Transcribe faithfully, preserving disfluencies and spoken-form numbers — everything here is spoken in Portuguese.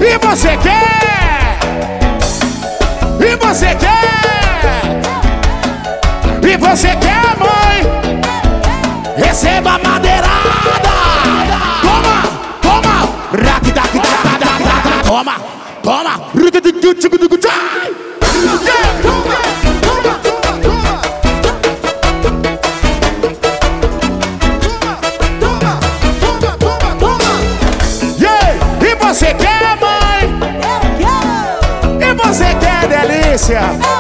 E você quer? E você quer? E você quer, mãe? Receba a madeirada. Toma, toma. Toma, toma. E você quer, mãe? E você quer, delícia?